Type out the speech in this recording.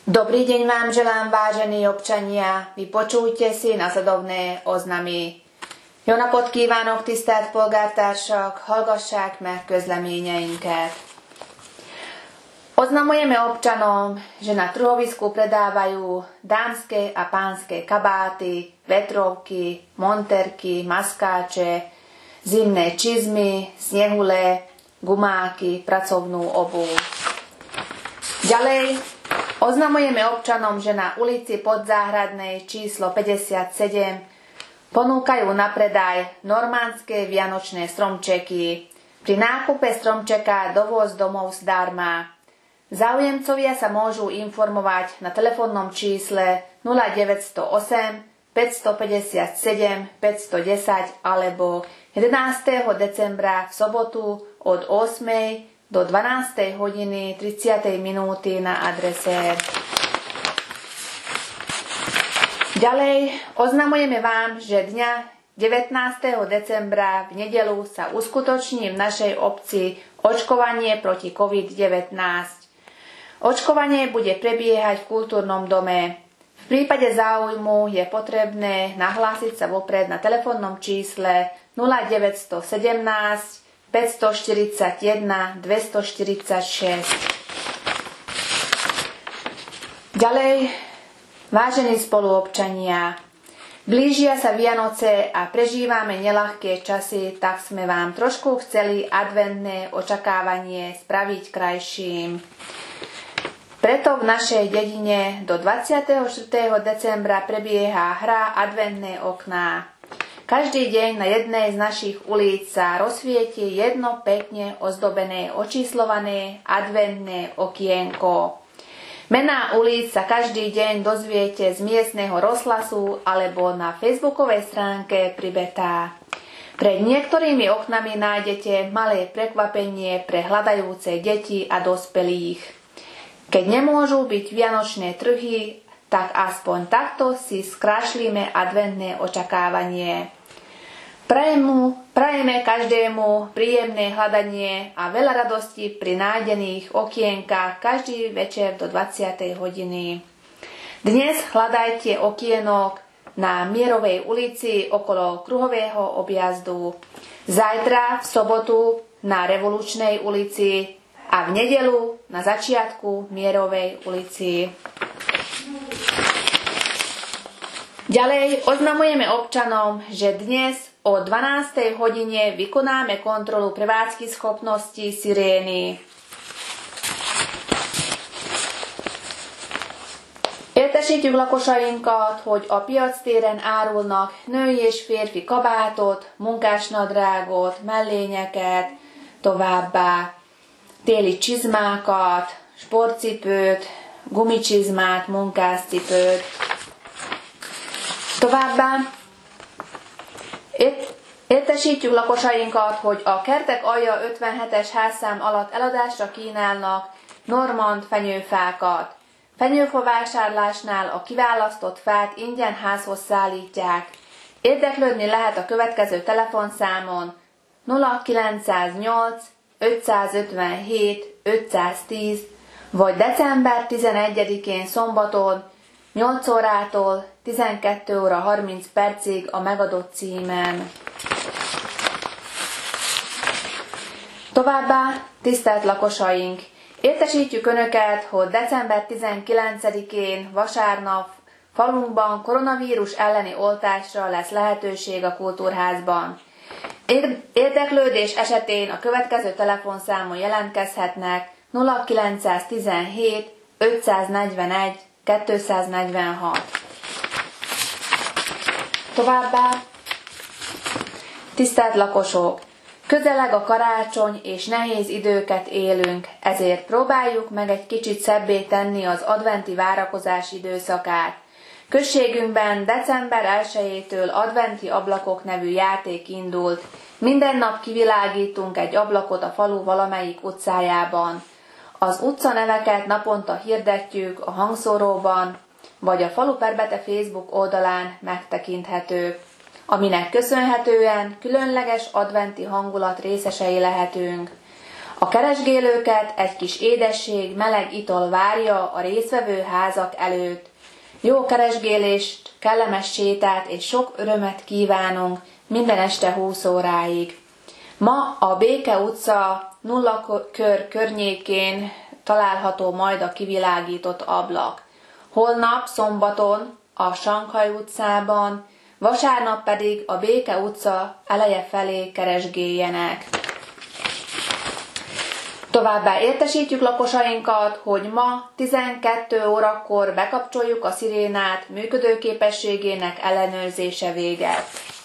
Dobrý deň vám želám, vážení občania. Vypočujte si nasledovné oznamy. Jó napot kívánok, tisztelt polgártársak! Hallgassák meg közleményeinket. Oznamujeme občanom, že na trhovisku predávajú dámske a pánske kabáty, vetrovky, monterky, maskáče, zimné čizmy, snehule, gumáky, pracovnú obuv. Ďalej oznamujeme občanom, že na ulici Podzáhradnej číslo 57 ponúkajú na predaj normandské vianočné stromčeky. Pri nákupe stromčeka dovoz domov zdarma. Záujemcovia sa môžu informovať na telefónnom čísle 0908 557 510 alebo 11. decembra v sobotu od 8. do 12. hodiny 30. minúty na adrese. Ďalej oznamujeme vám, že dňa 19. decembra v nedeľu sa uskutoční v našej obci očkovanie proti COVID-19. Očkovanie bude prebiehať v kultúrnom dome. V prípade záujmu je potrebné nahlásiť sa vopred na telefónnom čísle 0917 541 246. Ďalej, vážení spoluobčania, blížia sa Vianoce a prežívame neľahké časy, tak sme vám trošku chceli adventné očakávanie spraviť krajším. Preto v našej dedine do 24. decembra prebieha hra Adventné okná. Každý deň na jednej z našich ulic sa rozsvieti jedno pekne ozdobené očíslované adventné okienko. Mená ulic sa každý deň dozviete z miestneho rozhlasu alebo na facebookovej stránke Pribetá. Pred niektorými oknami nájdete malé prekvapenie pre hľadajúce deti a dospelých. Keď nemôžu byť vianočné trhy, tak aspoň takto si skrášlíme adventné očakávanie. Prajeme každému príjemné hľadanie a veľa radosti pri nájdených okienkách každý večer do 20. hodiny. Dnes hľadajte okienok na Mierovej ulici okolo kruhového objazdu. Zajtra v sobotu na Revolučnej ulici a v nedeľu na začiatku Mierovej ulici. Ďalej oznamujeme občanom, že dnes o 12. hodine vykonáme kontrolu prevádzky schopnosti sirény. Értesítjük lakosainkat, hogy a piactéren árulnak női és férfi kabátot, munkásnadrágot, mellényeket, továbbá téli csizmákat, sportcipőt, gumicsizmát, munkáscipőt. Továbbá értesítjük lakosainkat, hogy a Kertek alja 57-es házszám alatt eladásra kínálnak normand fenyőfákat. Fenyőfa vásárlásnál a kiválasztott fát ingyen házhoz szállítják. Érdeklődni lehet a következő telefonszámon 0908 557 510 vagy december 11-én szombaton 8 órától 12 óra 30 percig a megadott címen. Továbbá, tisztelt lakosaink, értesítjük Önöket, hogy december 19-én vasárnap falunkban koronavírus elleni oltásra lesz lehetőség a kultúrházban. Érdeklődés esetén a következő telefonszámon jelentkezhetnek 0917 541 246. Továbbá, tisztelt lakosok, közeleg a karácsony és nehéz időket élünk, ezért próbáljuk meg egy kicsit szebbé tenni az adventi várakozás időszakát. Községünkben december 1-től adventi ablakok nevű játék indult. Minden nap kivilágítunk egy ablakot a falu valamelyik utcájában. Az utcaneveket naponta hirdetjük a hangszóróban, vagy a Falu Perbete Facebook oldalán megtekinthetők, aminek köszönhetően különleges adventi hangulat részesei lehetünk. A keresgélőket egy kis édesség, meleg ital várja a résztvevő házak előtt. Jó keresgélést, kellemes sétát és sok örömet kívánunk minden este 20 óráig. Ma a Béke utca 0 kör környékén található majd a kivilágított ablak. Holnap szombaton a Sankhaj utcában, vasárnap pedig a Béke utca eleje felé keresgéljenek. Továbbá értesítjük lakosainkat, hogy ma 12 órakor bekapcsoljuk a szirénát működőképességének ellenőrzése véget.